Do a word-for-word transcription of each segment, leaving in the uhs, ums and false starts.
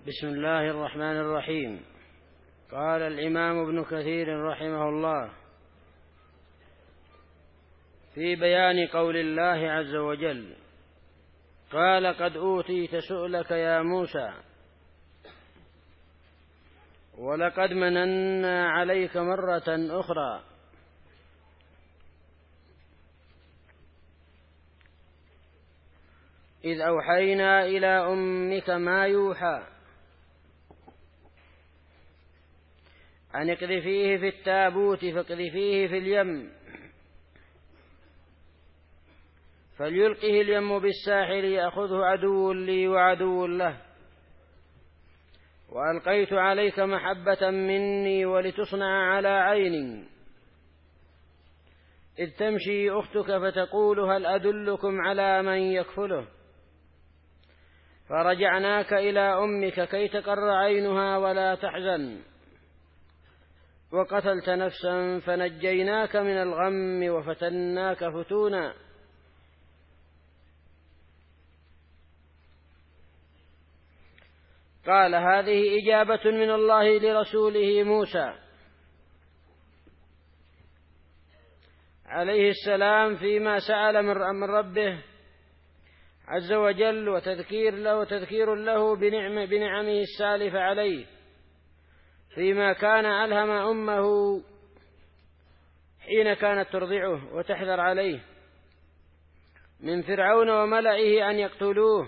بسم الله الرحمن الرحيم. قال الإمام ابن كثير رحمه الله في بيان قول الله عز وجل: قال قد أوتيت سؤلك يا موسى ولقد مننا عليك مرة أخرى إذ أوحينا إلى أمك ما يوحى أن اقذفيه في التابوت فاقذفيه في اليم فليلقه اليم بالساحل يأخذه عدو لي وعدو له وألقيت عليك محبة مني ولتصنع على عيني إذ تمشي أختك فتقول هل أدلكم على من يكفله فرجعناك إلى أمك كي تقر عينها ولا تحزن وقتلت نفسا فنجيناك من الغم وفتناك فتونا قال هذه إجابة من الله لرسوله موسى عليه السلام فيما سأل من ربه عز وجل وتذكير له وتذكير له بنعم بنعمه السالفة عليه فيما كان ألهم أمه حين كانت ترضعه وتحذر عليه من فرعون وملئه أن يقتلوه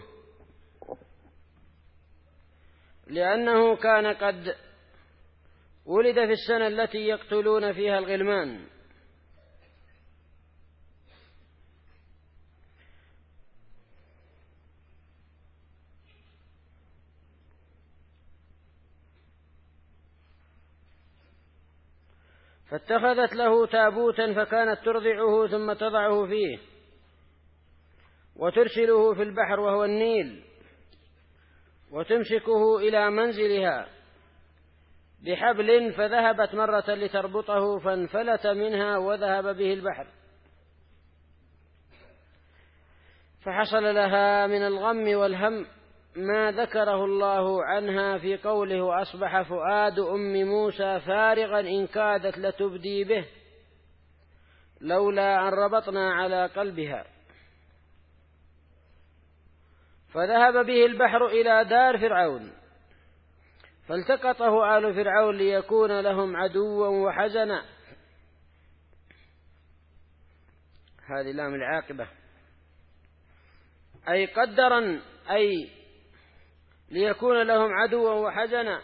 لأنه كان قد ولد في السنة التي يقتلون فيها الغلمان. فاتخذت له تابوتا فكانت ترضعه ثم تضعه فيه وترسله في البحر وهو النيل وتمسكه إلى منزلها بحبل فذهبت مرة لتربطه فانفلت منها وذهب به البحر فحصل لها من الغم والهم ما ذكره الله عنها في قوله أصبح فؤاد أم موسى فارغا إن كادت لتبدي به لولا أن ربطنا على قلبها فذهب به البحر إلى دار فرعون فالتقطه آل فرعون ليكون لهم عدوا وحزنا. هذه لام العاقبة أي قدرا أي ليكون لهم عدوا وحزنا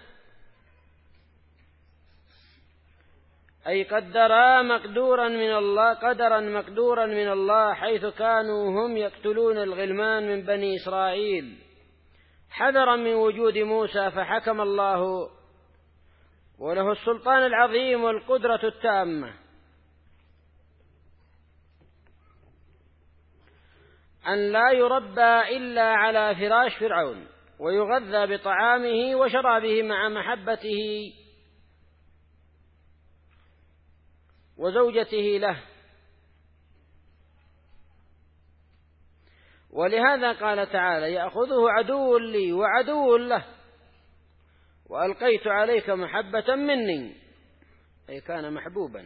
أي قدرا مقدورا من الله قدرا مقدورا من الله حيث كانوا هم يقتلون الغلمان من بني إسرائيل حذرا من وجود موسى فحكم الله وله السلطان العظيم والقدرة التامة أن لا يربى إلا على فراش فرعون ويغذى بطعامه وشرابه مع محبته وزوجته له. ولهذا قال تعالى يأخذه عدو لي وعدو له وألقيت عليك محبة مني أي كان محبوبا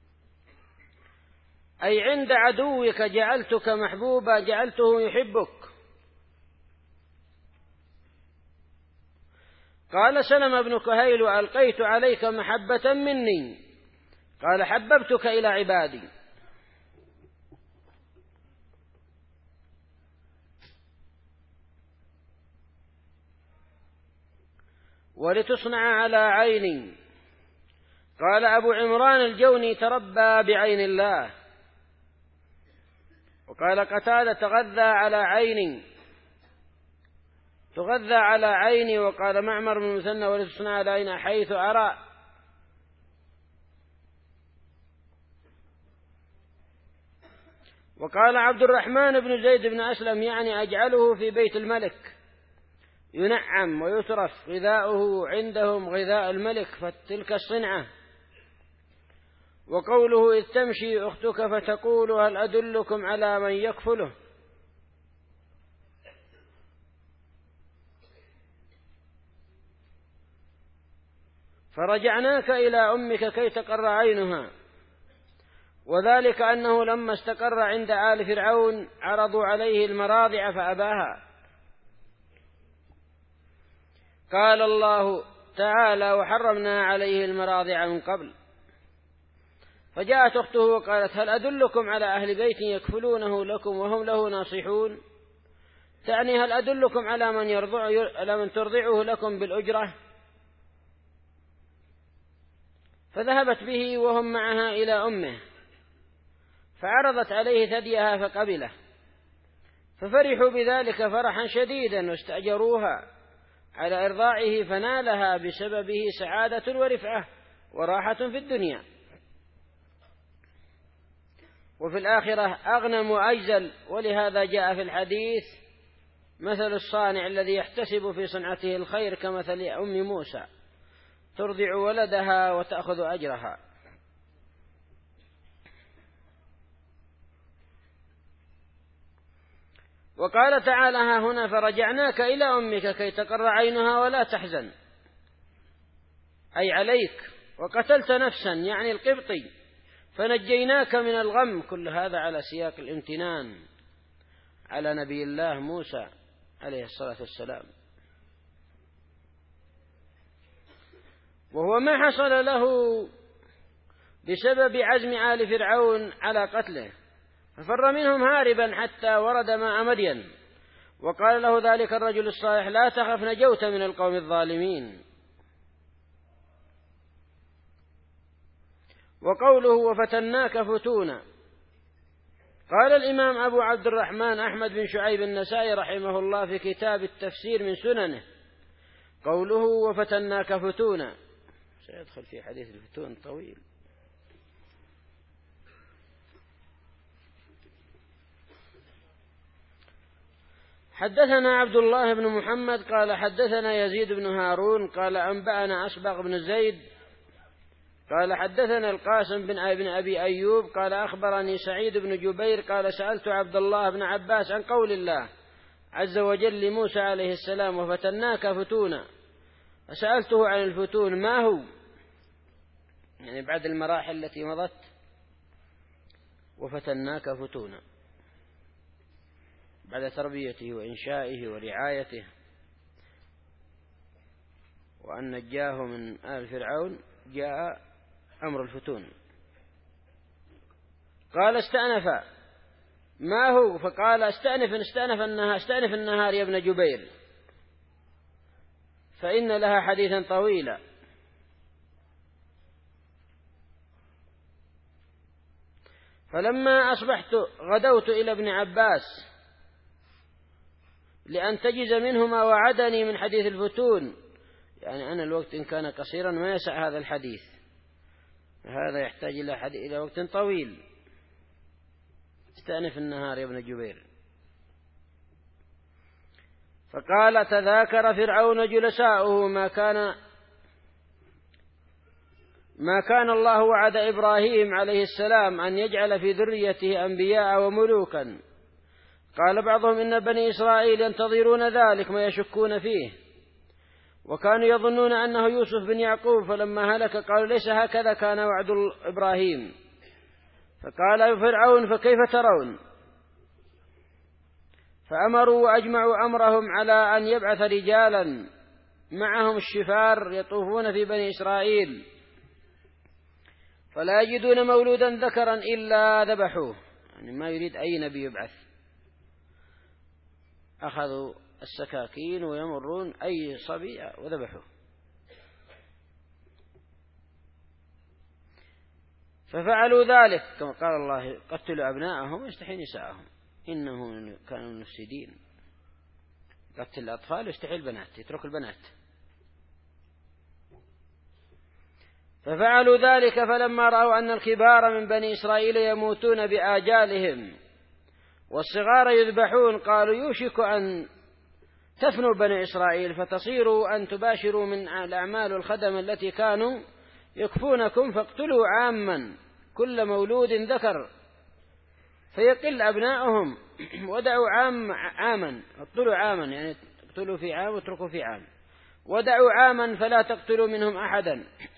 أي عند عدوك جعلتك محبوبا جعلته يحبك. قال سلم بن كهيل وألقيت عليك محبة مني قال حببتك إلى عبادي. ولتصنع على عيني قال أبو عمران الجوني تربى بعين الله وقال قتادة تغذى على عيني تغذى على عيني وقال معمر بن مثنى ولتصنع على عيني حيث أرى. وقال عبد الرحمن بن زيد بن أسلم يعني أجعله في بيت الملك ينعم ويترف غذاؤه عندهم غذاء الملك فتلك الصنعة. وقوله إذ تمشي أختك فتقول هل أدلكم على من يكفله فرجعناك إلى أمك كي تقر عينها. وذلك أنه لما استقر عند آل فرعون عرضوا عليه المراضع فأباها. قال الله تعالى: وحرمنا عليه المراضع من قبل. فجاءت أخته وقالت: هل أدلكم على أهل بيت يكفلونه لكم وهم له ناصحون؟ تعني هل أدلكم على من, يرضع على من ترضعه لكم بالأجرة؟ فذهبت به وهم معها إلى أمه، فعرضت عليه ثديها فقبله، ففرحوا بذلك فرحا شديدا واستأجروها على إرضاعه، فنالها بسببه سعادة ورفعة وراحة في الدنيا، وفي الآخرة أغنم وأجزل. ولهذا جاء في الحديث: مثل الصانع الذي يحتسب في صنعته الخير كمثل أم موسى ترضع ولدها وتأخذ أجرها. وقال تعالى ها هنا: فرجعناك إلى أمك كي تقر عينها ولا تحزن، أي عليك، وقتلت نفسا يعني القبطي فنجيناك من الغم. كل هذا على سياق الامتنان على نبي الله موسى عليه الصلاة والسلام، وهو ما حصل له بسبب عزم آل فرعون على قتله، ففر منهم هاربا حتى ورد ماء مدين، وقال له ذلك الرجل الصالح: لا تخف، نجوت من القوم الظالمين. وقوله: وفتناك فتونا، قال الإمام أبو عبد الرحمن أحمد بن شعيب النسائي رحمه الله في كتاب التفسير من سننه: قوله وفتناك فتونا، سيدخل في حديث الفتون طويل. حدثنا عبد الله بن محمد قال حدثنا يزيد بن هارون قال أنبأنا أسبغ بن زيد قال حدثنا القاسم بن أبي أيوب قال أخبرني سعيد بن جبير قال سألت عبد الله بن عباس عن قول الله عز وجل لموسى عليه السلام: وفتناك فتونا، فسألته عن الفتون ما هو، يعني بعد المراحل التي مضت، وفتناك فتونا بعد تربيته وإنشائه ورعايته وأن نجاه من آل فرعون جاء أمر الفتون. قال: استأنف ما هو؟ فقال: استأنف استأنف النهار استأنف النهار يا ابن جبير، فإن لها حديثا طويلا. فلما أصبحت غدوت إلى ابن عباس لأن تجز منه ما وعدني من حديث الفتون، يعني أنا الوقت إن كان قصيرا ما يسع هذا الحديث، هذا يحتاج إلى حديث إلى وقت طويل. استأنف النهار يا ابن جبير. فقال: تذاكر فرعون جلساؤه ما كان ما كان الله وعد إبراهيم عليه السلام أن يجعل في ذريته أنبياء وملوكا. قال بعضهم: إن بني إسرائيل ينتظرون ذلك ما يشكون فيه، وكانوا يظنون أنه يوسف بن يعقوب، فلما هلك قالوا: ليس هكذا كان وعد إبراهيم. فقال فرعون: فكيف ترون؟ فأمروا وأجمعوا أمرهم على أن يبعث رجالا معهم الشفار يطوفون في بني إسرائيل، فلا يجدون مولودا ذكرا إلا ذبحوه، يعني ما يريد أي نبي يبعث، أخذوا السكاكين ويمرون أي صبي وذبحوه. ففعلوا ذلك كما قال الله: قتلوا أبناءهم ويستحيي نساءهم إنهم كانوا مفسدين. قتل الأطفال ويستحيي البنات، يترك البنات. ففعلوا ذلك فلما رأوا أن الكبار من بني إسرائيل يموتون بآجالهم والصغار يذبحون قالوا: يوشك أن تفنوا بني إسرائيل فتصيروا أن تباشروا من الأعمال والخدم التي كانوا يكفونكم، فاقتلوا عاما كل مولود ذكر فيقل أبناؤهم، ودعوا عام عاما اقتلوا عاما، يعني اقتلوا في عام واتركوا في عام، ودعوا عاما فلا تقتلوا منهم أحدا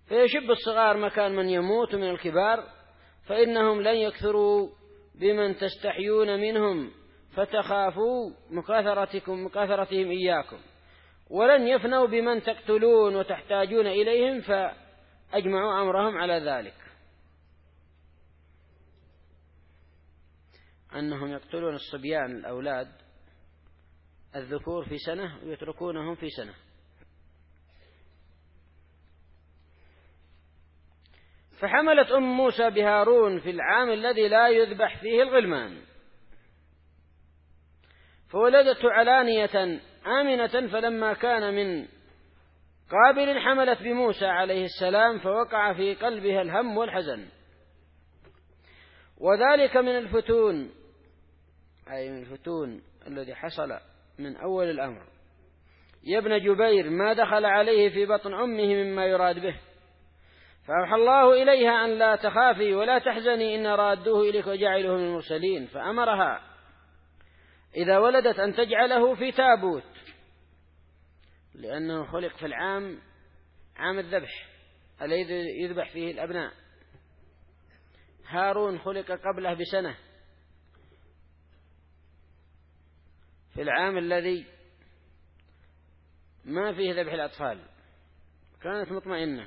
فيشب الصغار مكان من يموت من الكبار، فإنهم لن يكثروا بمن تستحيون منهم فتخافوا مكاثرتكم مكاثرتهم إياكم، ولن يفنوا بمن تقتلون وتحتاجون إليهم، فأجمعوا أمرهم على ذلك، أنهم يقتلون الصبيان الأولاد الذكور في سنة ويتركونهم في سنة. فحملت أم موسى بهارون في العام الذي لا يذبح فيه الغلمان، فولدته علانية آمنة، فلما كان من قابل حملت بموسى عليه السلام، فوقع في قلبها الهم والحزن، وذلك من الفتون، أي من الفتون الذي حصل من أول الأمر. يا ابن جبير ما دخل عليه في بطن أمه مما يراد به، فأوحى الله إليها أن لا تخافي ولا تحزني إن رادوه إليك وجعله من المرسلين، فأمرها إذا ولدت أن تجعله في تابوت، لأنه خلق في العام عام الذبح الذي يذبح فيه الأبناء. هارون خلق قبله بسنة في العام الذي ما فيه ذبح الأطفال، كانت مطمئنة.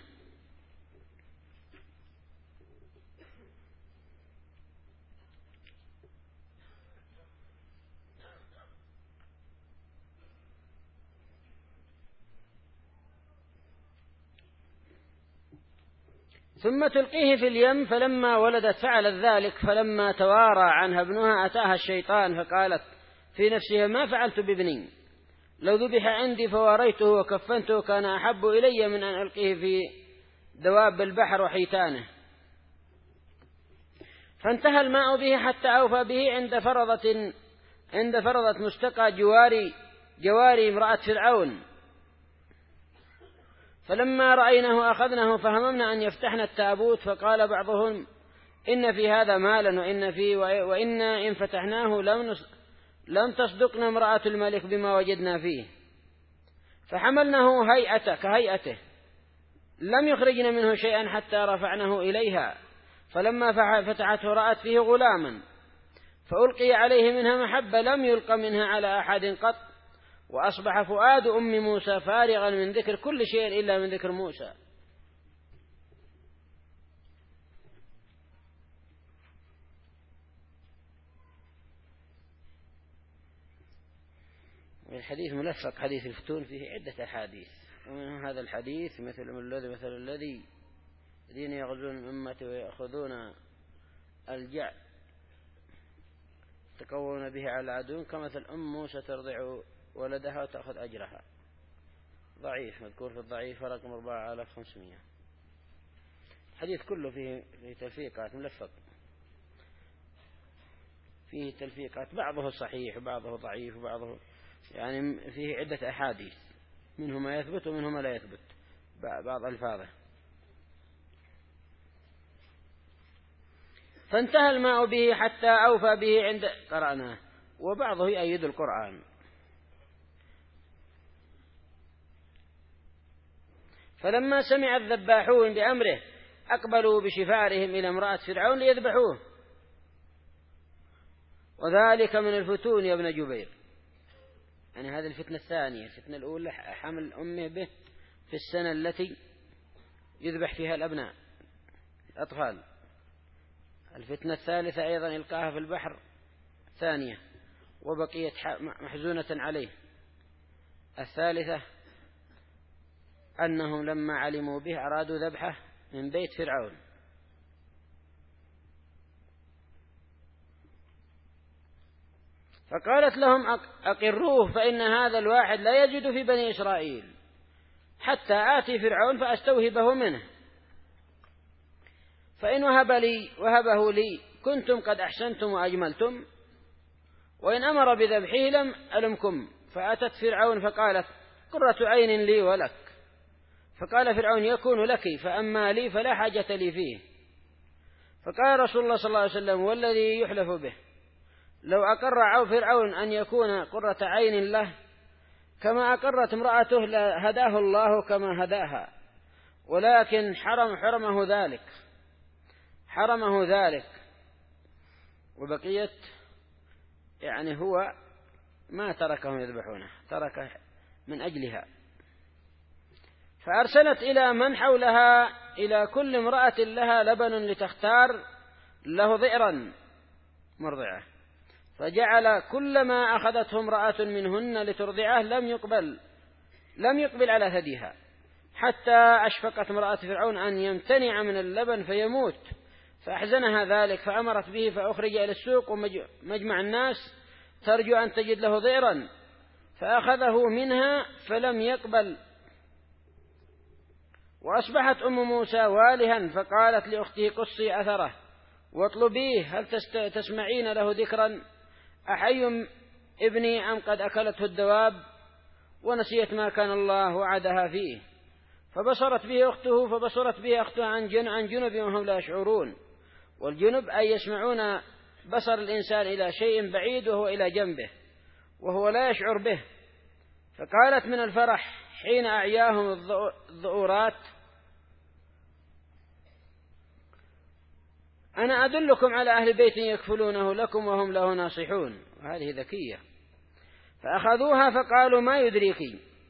ثم تلقيه في اليم، فلما ولدت فعلت ذلك، فلما توارى عنها ابنها أتاها الشيطان فقالت في نفسها ما فعلت بابني، لو ذبح عندي فواريته وكفنته كان أحب إلي من أن ألقيه في دواب البحر وحيتانه. فانتهى الماء به حتى أوفى به عند فرضة عند فرضة مستقى جواري جواري امرأة فرعون، فلما رأيناه أخذناه فهممنا أن يفتحن التابوت، فقال بعضهم إن في هذا مالا وإن فيه وإنا إن فتحناه لم لم تصدقنا امرأة الملك بما وجدنا فيه، فحملناه هيئة كهيئته لم يخرجن منه شيئا حتى رفعناه إليها، فلما فتحته رأت فيه غلاما، فألقي عليه منها محبة لم يلق منها على أحد قط، وأصبح فؤاد أم موسى فارغا من ذكر كل شيء إلا من ذكر موسى. والحديث ملفق حديث الفتون فيه عدة أحاديث، ومن هذا الحديث مثل الذي مثل الذي الذين يغزون أمتي ويأخذون الجع تقوون به على عدو، كمثل أم موسى ترضع ولدها وتأخذ أجرها. ضعيف، مذكور في الضعيف رقم أربعة آلاف وخمسمائة. الحديث كله فيه فيه تلفيقات، ملفق فيه تلفيقات، بعضه صحيح وبعضه ضعيف وبعضه يعني فيه عدة أحاديث، منه ما يثبت ومنه ما لا يثبت بعض ألفاظه. فانتهى الماء به حتى أوفى به عند قرأناه، وبعضه يؤيد القرآن. فلما سمع الذباحون بأمره أقبلوا بشفارهم إلى امرأة فرعون ليذبحوه، وذلك من الفتون يا ابن جبير. يعني هذه الفتنة الثانية. الفتنة الأولى حمل أمه به في السنة التي يذبح فيها الأبناء الأطفال. الفتنة الثالثة أيضا إلقاها في البحر ثانية وبقيت محزونة عليه. الثالثة أنهم لما علموا به أرادوا ذبحه من بيت فرعون. فقالت لهم أقروه فإن هذا الواحد لا يجد في بني إسرائيل حتى آتي فرعون فأستوهبه منه، فإن وهب لي وهبه لي كنتم قد أحسنتم وأجملتم، وإن أمر بذبحه لم ألمكم. فأتت فرعون فقالت قرة عين لي ولك. فقال فرعون يكون لك، فأما لي فلا حاجة لي فيه. فقال رسول الله صلى الله عليه وسلم والذي يحلف به لو أقر فرعون أن يكون قرة عين له كما أقرت امرأته لهداه الله كما هداها، ولكن حرم حرمه ذلك حرمه ذلك وبقيت يعني هو ما تركهم يذبحونه، ترك من أجلها. فأرسلت إلى من حولها إلى كل امرأة لها لبن لتختار له ضئرا مرضعة، فجعل كلما أخذته امرأة منهن لترضعه لم يقبل لم يقبل على ثديها، حتى أشفقت امرأة فرعون أن يمتنع من اللبن فيموت، فأحزنها ذلك فأمرت به فأخرج إلى السوق ومجمع الناس ترجو أن تجد له ضئرا، فأخذه منها فلم يقبل. وأصبحت أم موسى والها فقالت لأخته قصي أثره واطلبيه، هل تسمعين له ذكرا؟ أحي ابني أم قد أكلته الدواب؟ ونسيت ما كان الله وعدها فيه. فبصرت به أخته فبصرت به أختها عن جنب وهم لا يشعرون، والجنب أي يسمعون بصر الإنسان إلى شيء بعيد وهو إلى جنبه وهو لا يشعر به. فقالت من الفرح حين أعياهم الذؤورات أنا أدلكم على أهل بيت يكفلونه لكم وهم له ناصحون، وهذه ذكية. فأخذوها فقالوا ما يدريك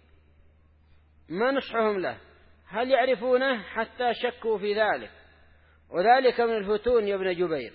ما نصحهم له، هل يعرفونه؟ حتى شكوا في ذلك، وذلك من الفتون يا ابن جبير.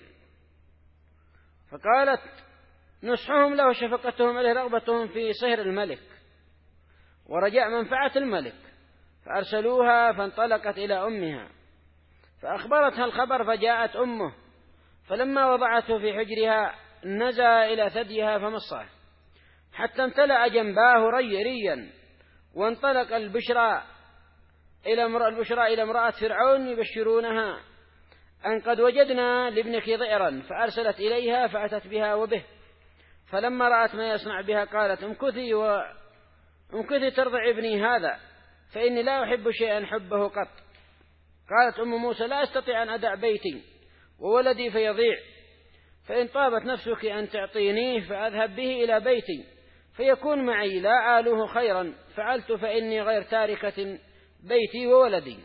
فقالت نصحهم له شفقتهم عليه رغبتهم في صهر الملك ورجاء منفعة الملك، فأرسلوها فانطلقت إلى أمها فأخبرتها الخبر، فجاءت أمه فلما وضعته في حجرها نزل إلى ثديها فمصه حتى امتلأ جنباه ري ريا، وانطلق البشرى إلى امرأة البشرى إلى امرأة فرعون يبشرونها أن قد وجدنا لابنك ضئرا، فأرسلت إليها فأتت بها وبه، فلما رأت ما يصنع بها قالت امكثي وامكثي ترضع ابني هذا، فإني لا أحب شيئا حبه قط. قالت أم موسى لا أستطيع أن أدع بيتي وولدي فيضيع، فإن طابت نفسك أن تعطينيه فأذهب به إلى بيتي فيكون معي لا آله خيرا فعلت، فإني غير تاركة بيتي وولدي.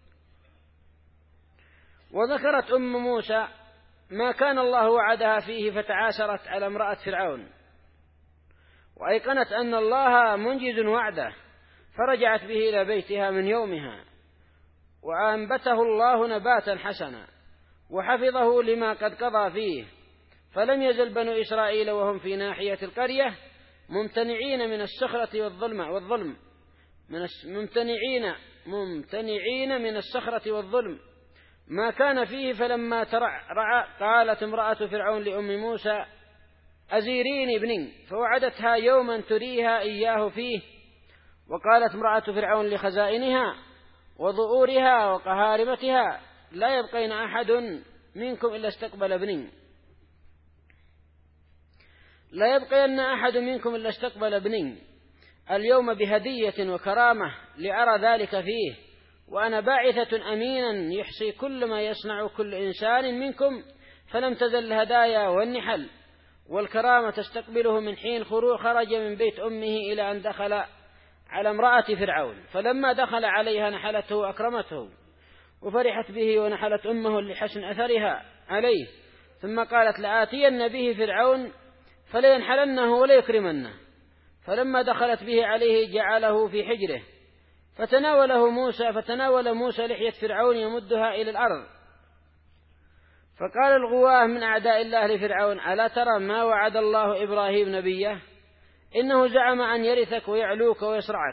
وذكرت أم موسى ما كان الله وعدها فيه، فتعاسرت على امرأة فرعون وأيقنت أن الله منجز وعده، فرجعت به إلى بيتها من يومها، وأنبته الله نباتا حسنا وحفظه لما قد قضى فيه. فلم يزل بنو إسرائيل وهم في ناحية القرية ممتنعين من الصخرة والظلم والظلم من ممتنعين ممتنعين من الصخرة والظلم ما كان فيه. فلما ترعرع قالت امرأة فرعون لأم موسى أزيريني ابني، فوعدتها يوما تريها إياه فيه. وقالت امرأة فرعون لخزائنها وظؤورها وقهارمتها لا يبقين أحد منكم إلا استقبل ابني لا يبقين أحد منكم إلا استقبل ابني اليوم بهدية وكرامة لأرى ذلك فيه، وأنا باعثة أمينا يحصي كل ما يصنع كل إنسان منكم، فلم تزل الهدايا والنحل والكرامة تستقبله من حين خرج من بيت أمه إلى أن دخل على امرأة فرعون. فلما دخل عليها نحلته وأكرمته وفرحت به، ونحلت أمه لحسن أثرها عليه، ثم قالت لآتين به فرعون فلينحلنه وليكرمنه. فلما دخلت به عليه جعله في حجره فتناوله موسى فتناول موسى لحية فرعون يمدها إلى الأرض. فقال الغواه من أعداء الله لفرعون ألا ترى ما وعد الله إبراهيم نبيه؟ إنه زعم أن يرثك ويعلوك ويصرعك.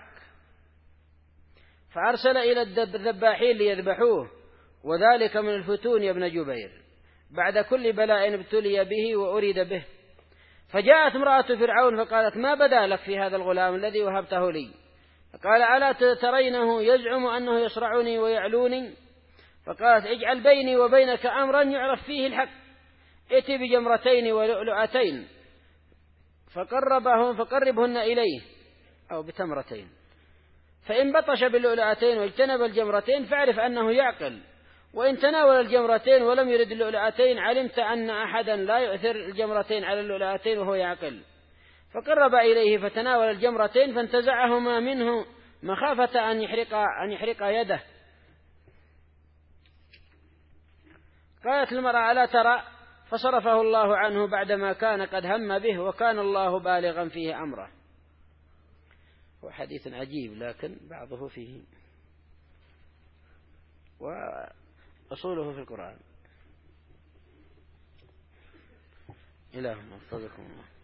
فأرسل إلى الذباحين ليذبحوه، وذلك من الفتون يا ابن جبير بعد كل بلاء ابتلي به وأريد به. فجاءت امرأة فرعون فقالت ما بدا لك في هذا الغلام الذي وهبته لي؟ فقال ألا ترينه يزعم أنه يصرعني ويعلوني؟ فقالت اجعل بيني وبينك أمرا يعرف فيه الحق، ائت بجمرتين ولؤلؤتين فقربهم فقربهن إليه أو بتمرتين، فإن بطش باللؤلؤتين واجتنب الجمرتين فاعرف أنه يعقل، وإن تناول الجمرتين ولم يرد اللؤلؤتين علمت أن أحدا لا يؤثر الجمرتين على اللؤلؤتين وهو يعقل. فقرب إليه فتناول الجمرتين فانتزعهما منه مخافة أن يحرق, أن يحرق يده، قالت المرأة ألا ترى؟ فصرفه الله عنه بعدما كان قد هم به وكان الله بالغا فيه أمره. هو حديث عجيب لكن بعضه فيه وأصوله في القرآن. إلهنا وفقكم الله.